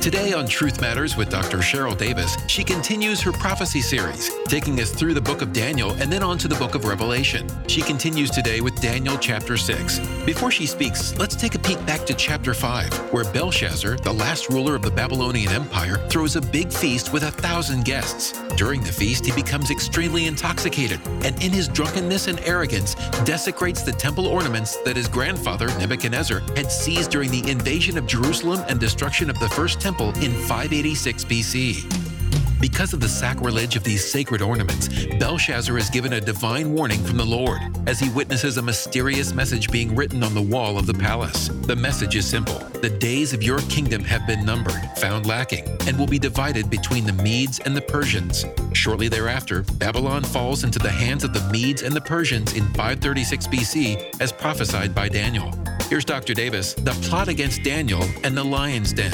Today on Truth Matters with Dr. Cheryl Davis, she continues her prophecy series, taking us through the book of Daniel and then on to the book of Revelation. She continues today with Daniel chapter 6. Before she speaks, let's take a peek back to chapter 5, where Belshazzar, the last ruler of the Babylonian Empire, throws a big feast with 1,000 guests. During the feast, he becomes extremely intoxicated, and in his drunkenness and arrogance, desecrates the temple ornaments that his grandfather, Nebuchadnezzar, had seized during the invasion of Jerusalem and destruction of the first temple in 586 BC. Because of the sacrilege of these sacred ornaments, Belshazzar is given a divine warning from the Lord as he witnesses a mysterious message being written on the wall of the palace. The message is simple: the days of your kingdom have been numbered, found lacking, and will be divided between the Medes and the Persians. Shortly thereafter, Babylon falls into the hands of the Medes and the Persians in 536 BC, as prophesied by Daniel. Here's Dr. Davis, the plot against Daniel and the lion's den.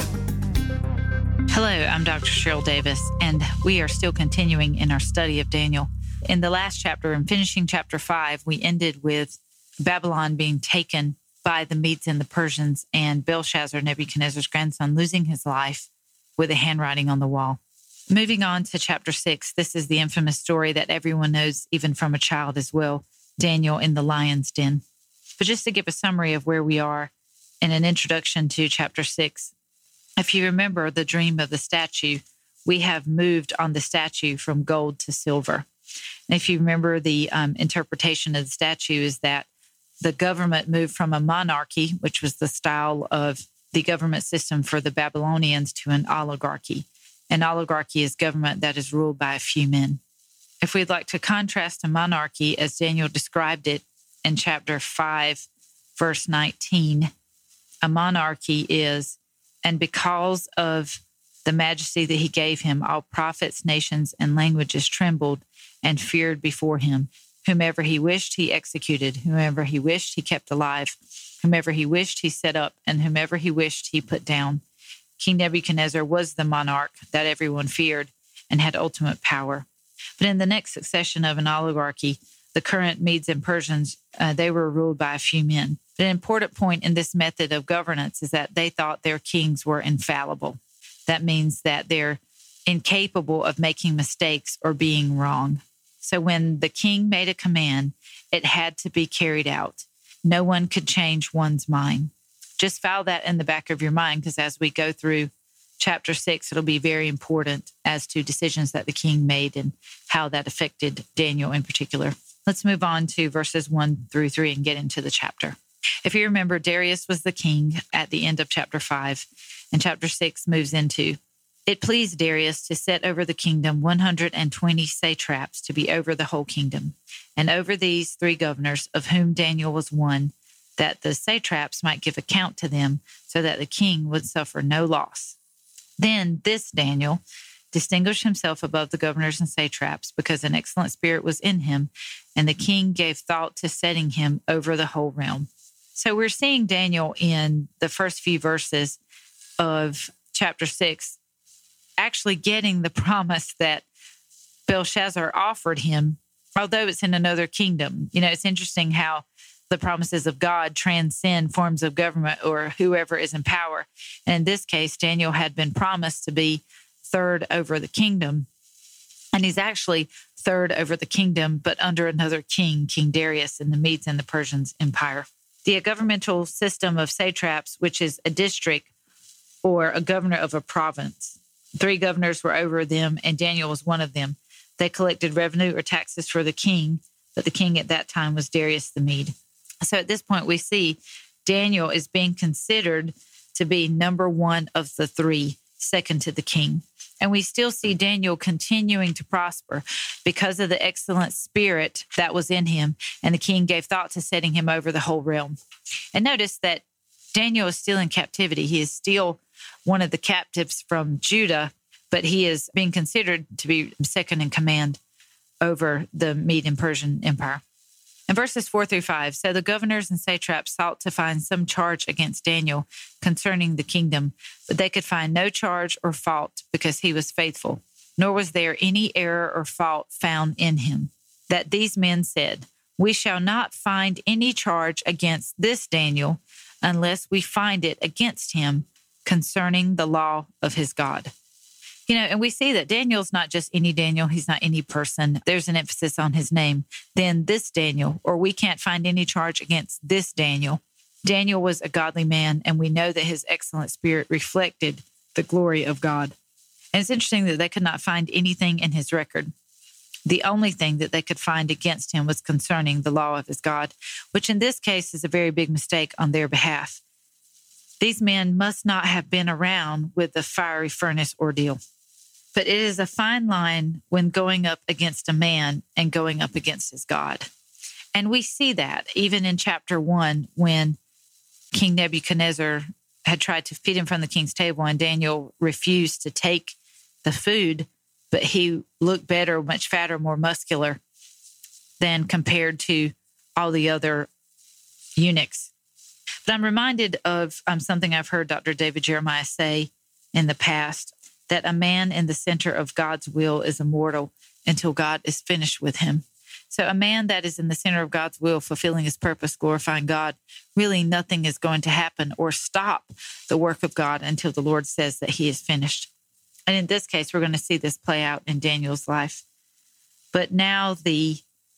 Hello, I'm Dr. Cheryl Davis, and we are still continuing in our study of Daniel. In the last chapter, and finishing chapter 5, we ended with Babylon being taken by the Medes and the Persians, and Belshazzar, Nebuchadnezzar's grandson, losing his life with a handwriting on the wall. Moving on to chapter 6, this is the infamous story that everyone knows, even from a child as well, Daniel in the lion's den. But just to give a summary of where we are in an introduction to chapter 6, if you remember the dream of the statue, we have moved on the statue from gold to silver. And if you remember, the interpretation of the statue is that the government moved from a monarchy, which was the style of the government system for the Babylonians, to an oligarchy. An oligarchy is government that is ruled by a few men. If we'd like to contrast a monarchy as Daniel described it in chapter 5, verse 19, a monarchy is, and because of the majesty that he gave him, all prophets, nations, and languages trembled and feared before him. Whomever he wished, he executed. Whomever he wished, he kept alive. Whomever he wished, he set up. And whomever he wished, he put down. King Nebuchadnezzar was the monarch that everyone feared and had ultimate power. But in the next succession of an oligarchy, the current Medes and Persians, they were ruled by a few men. But an important point in this method of governance is that they thought their kings were infallible. That means that they're incapable of making mistakes or being wrong. So when the king made a command, it had to be carried out. No one could change one's mind. Just file that in the back of your mind, because as we go through chapter 6, it'll be very important as to decisions that the king made and how that affected Daniel in particular. Let's move on to verses 1 through 3 and get into the chapter. If you remember, Darius was the king at the end of chapter 5, and chapter 6 moves into, it pleased Darius to set over the kingdom 120 satraps to be over the whole kingdom, and over these 3 governors, of whom Daniel was one, that the satraps might give account to them, so that the king would suffer no loss. Then this Daniel distinguished himself above the governors and satraps, because an excellent spirit was in him, and the king gave thought to setting him over the whole realm. So we're seeing Daniel in the first few verses of chapter 6 actually getting the promise that Belshazzar offered him, although it's in another kingdom. You know, it's interesting how the promises of God transcend forms of government or whoever is in power. And in this case, Daniel had been promised to be third over the kingdom. And he's actually third over the kingdom, but under another king, King Darius, in the Medes and the Persians Empire. The governmental system of satraps, which is a district or a governor of a province. 3 governors were over them, and Daniel was one of them. They collected revenue or taxes for the king, but the king at that time was Darius the Mede. So at this point, we see Daniel is being considered to be number 1 of the 3, second to the king. And we still see Daniel continuing to prosper because of the excellent spirit that was in him. And the king gave thought to setting him over the whole realm. And notice that Daniel is still in captivity. He is still one of the captives from Judah, but he is being considered to be second in command over the Mede and Persian Empire. In verses 4 through 5, so the governors and satraps sought to find some charge against Daniel concerning the kingdom, but they could find no charge or fault because he was faithful, nor was there any error or fault found in him. That these men said, we shall not find any charge against this Daniel unless we find it against him concerning the law of his God. And we see that Daniel's not just any Daniel. He's not any person. There's an emphasis on his name. Then this Daniel, or we can't find any charge against this Daniel. Daniel was a godly man, and we know that his excellent spirit reflected the glory of God. And it's interesting that they could not find anything in his record. The only thing that they could find against him was concerning the law of his God, which in this case is a very big mistake on their behalf. These men must not have been around with the fiery furnace ordeal. But it is a fine line when going up against a man and going up against his God. And we see that even in chapter 1, when King Nebuchadnezzar had tried to feed him from the king's table, and Daniel refused to take the food, but he looked better, much fatter, more muscular than compared to all the other eunuchs. But I'm reminded of something I've heard Dr. David Jeremiah say in the past, that a man in the center of God's will is immortal until God is finished with him. So a man that is in the center of God's will, fulfilling his purpose, glorifying God, really nothing is going to happen or stop the work of God until the Lord says that he is finished. And in this case, we're going to see this play out in Daniel's life. But now the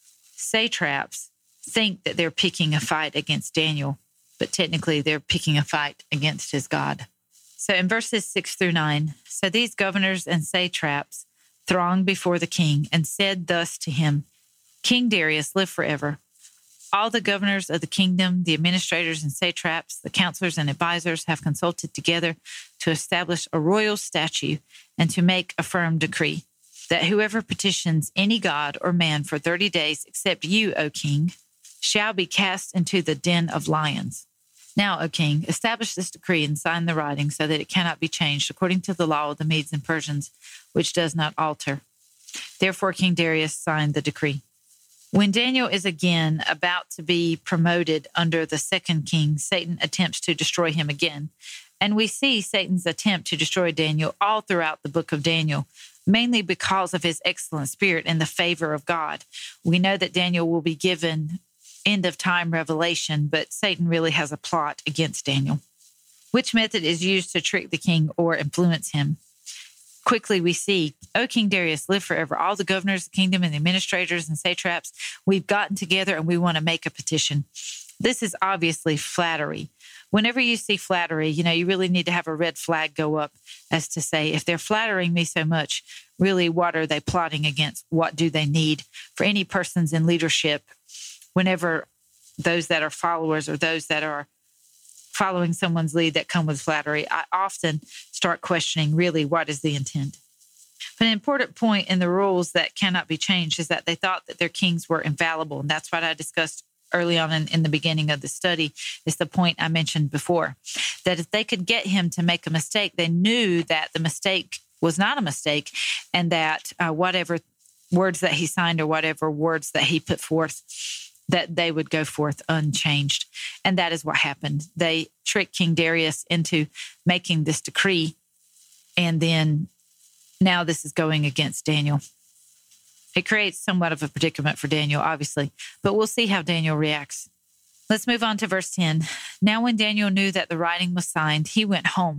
satraps think that they're picking a fight against Daniel, but technically they're picking a fight against his God. So in verses 6-9, so these governors and satraps thronged before the king and said thus to him, King Darius, live forever. All the governors of the kingdom, the administrators and satraps, the counselors and advisors have consulted together to establish a royal statute and to make a firm decree that whoever petitions any god or man for 30 days, except you, O king, shall be cast into the den of lions. Now, O king, establish this decree and sign the writing so that it cannot be changed according to the law of the Medes and Persians, which does not alter. Therefore, King Darius signed the decree. When Daniel is again about to be promoted under the second king, Satan attempts to destroy him again. And we see Satan's attempt to destroy Daniel all throughout the book of Daniel, mainly because of his excellent spirit and the favor of God. We know that Daniel will be given end-of-time revelation, but Satan really has a plot against Daniel. Which method is used to trick the king or influence him? Quickly we see, O King Darius, live forever. All the governors of the kingdom and the administrators and satraps, we've gotten together and we want to make a petition. This is obviously flattery. Whenever you see flattery, you really need to have a red flag go up as to say, if they're flattering me so much, really, what are they plotting against? What do they need? For any persons in leadership, whenever those that are followers or those that are following someone's lead that come with flattery, I often start questioning, really, what is the intent? But an important point in the rules that cannot be changed is that they thought that their kings were infallible. And that's what I discussed early on in the beginning of the study, is the point I mentioned before, that if they could get him to make a mistake, they knew that the mistake was not a mistake, and that whatever words that he signed or whatever words that he put forth, that they would go forth unchanged. And that is what happened. They tricked King Darius into making this decree. And then now this is going against Daniel. It creates somewhat of a predicament for Daniel, obviously, but we'll see how Daniel reacts. Let's move on to verse 10. Now when Daniel knew that the writing was signed, he went home.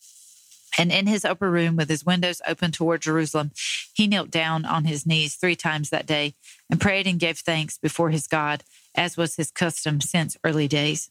And in his upper room, with his windows open toward Jerusalem, he knelt down on his knees 3 times that day and prayed and gave thanks before his God, as was his custom since early days.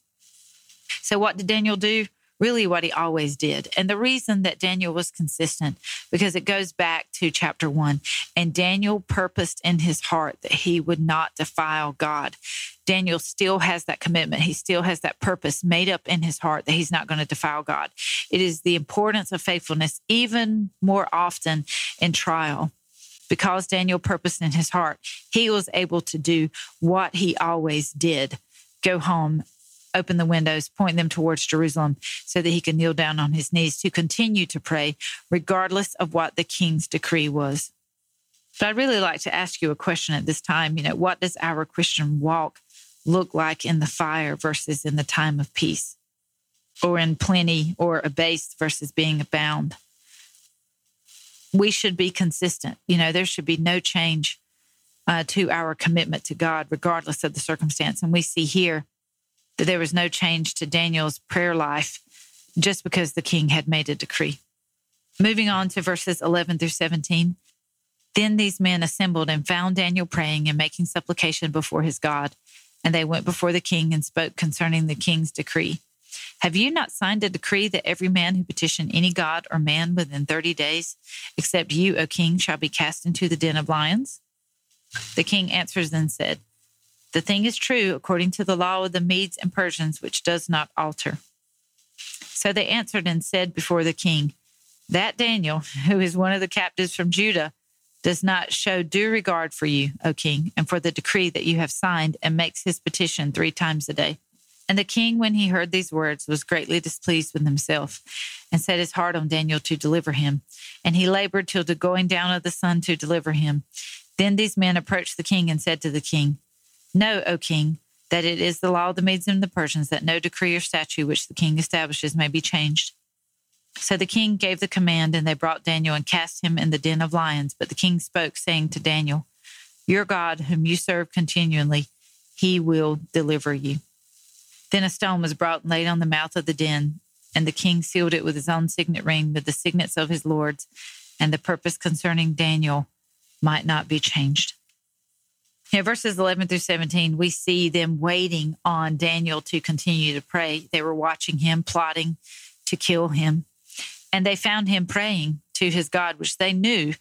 So what did Daniel do? Really what he always did. And the reason that Daniel was consistent, because it goes back to chapter 1. And Daniel purposed in his heart that he would not defile God. Daniel still has that commitment. He still has that purpose made up in his heart that he's not going to defile God. It is the importance of faithfulness even more often in trial. Because Daniel purposed in his heart, he was able to do what he always did. Go home, open the windows, point them towards Jerusalem so that he could kneel down on his knees to continue to pray, regardless of what the king's decree was. But I'd really like to ask you a question at this time. What does our Christian walk look like in the fire versus in the time of peace, or in plenty or abased versus being abound? We should be consistent. There should be no change to our commitment to God, regardless of the circumstance. And we see here that there was no change to Daniel's prayer life just because the king had made a decree. Moving on to verses 11 through 17. Then these men assembled and found Daniel praying and making supplication before his God. And they went before the king and spoke concerning the king's decree. Have you not signed a decree that every man who petition any god or man within 30 days, except you, O king, shall be cast into the den of lions? The king answers and said, The thing is true according to the law of the Medes and Persians, which does not alter. So they answered and said before the king, That Daniel, who is one of the captives from Judah, does not show due regard for you, O king, and for the decree that you have signed, and makes his petition 3 times a day. And the king, when he heard these words, was greatly displeased with himself, and set his heart on Daniel to deliver him. And he labored till the going down of the sun to deliver him. Then these men approached the king and said to the king, Know, O king, that it is the law of the Medes and the Persians that no decree or statute which the king establishes may be changed. So the king gave the command, and they brought Daniel and cast him in the den of lions. But the king spoke, saying to Daniel, Your God, whom you serve continually, he will deliver you. Then a stone was brought and laid on the mouth of the den, and the king sealed it with his own signet ring, with the signets of his lords, and the purpose concerning Daniel might not be changed. Verses 11 through 17, we see them waiting on Daniel to continue to pray. They were watching him, plotting to kill him. And they found him praying to his God, which they knew.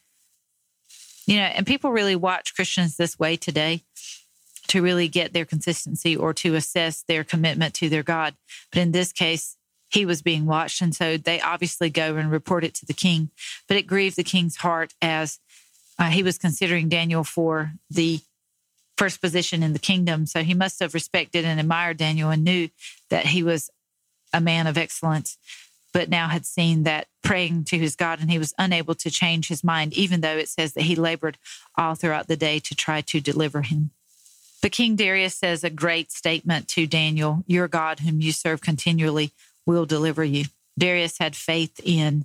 And people really watch Christians this way today to really get their consistency or to assess their commitment to their God. But in this case, he was being watched. And so they obviously go and report it to the king. But it grieved the king's heart as he was considering Daniel for the first position in the kingdom. So he must have respected and admired Daniel and knew that he was a man of excellence, but now had seen that praying to his God, and he was unable to change his mind, even though it says that he labored all throughout the day to try to deliver him. But King Darius says a great statement to Daniel, Your God, whom you serve continually, will deliver you. Darius had faith in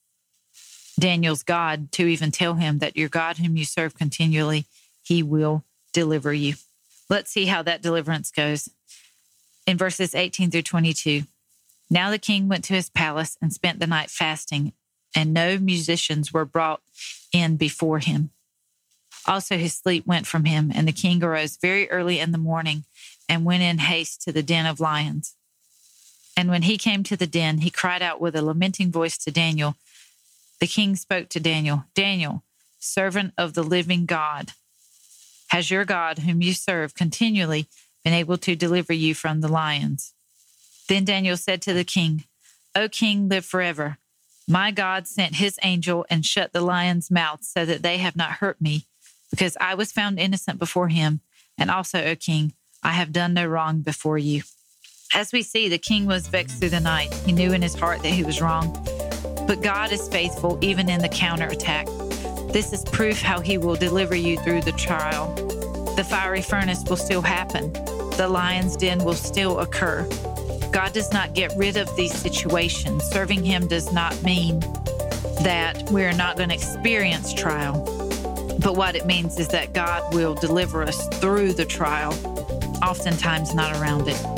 Daniel's God to even tell him that your God, whom you serve continually, he will deliver you. Let's see how that deliverance goes. In verses 18 through 22, Now the king went to his palace and spent the night fasting, and no musicians were brought in before him. Also his sleep went from him, and the king arose very early in the morning and went in haste to the den of lions. And when he came to the den, he cried out with a lamenting voice to Daniel. The king spoke to Daniel, Daniel, servant of the living God, has your God, whom you serve continually, been able to deliver you from the lions? Then Daniel said to the king, O king, live forever. My God sent his angel and shut the lions' mouths so that they have not hurt me, because I was found innocent before him. And also, O king, I have done no wrong before you. As we see, the king was vexed through the night. He knew in his heart that he was wrong. But God is faithful even in the counterattack. This is proof how he will deliver you through the trial. The fiery furnace will still happen. The lion's den will still occur. God does not get rid of these situations. Serving him does not mean that we're not going to experience trial. But what it means is that God will deliver us through the trial, oftentimes not around it.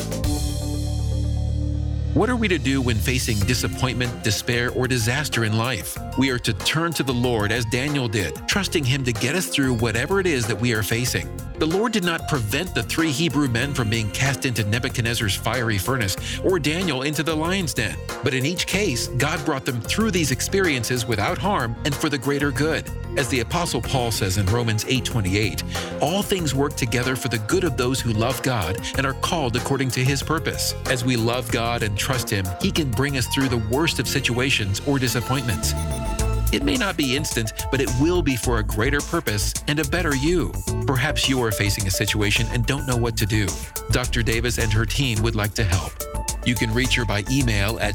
What are we to do when facing disappointment, despair, or disaster in life? We are to turn to the Lord as Daniel did, trusting him to get us through whatever it is that we are facing. The Lord did not prevent the 3 Hebrew men from being cast into Nebuchadnezzar's fiery furnace or Daniel into the lion's den. But in each case, God brought them through these experiences without harm and for the greater good. As the Apostle Paul says in Romans 8:28, all things work together for the good of those who love God and are called according to his purpose. As we love God and trust him, he can bring us through the worst of situations or disappointments. It may not be instant, but it will be for a greater purpose and a better you. Perhaps you are facing a situation and don't know what to do. Dr. Davis and her team would like to help. You can reach her by email at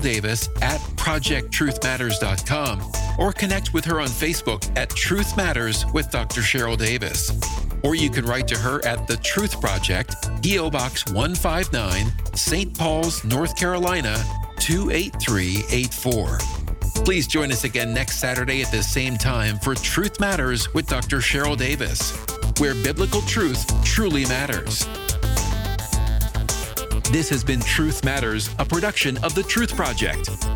CherylDavis@ProjectTruthMatters.com or connect with her on Facebook at Truth Matters with Dr. Cheryl Davis. Or you can write to her at The Truth Project, P.O. Box 159, St. Paul's, North Carolina, 28384. Please join us again next Saturday at the same time for Truth Matters with Dr. Cheryl Davis, where biblical truth truly matters. This has been Truth Matters, a production of The Truth Project.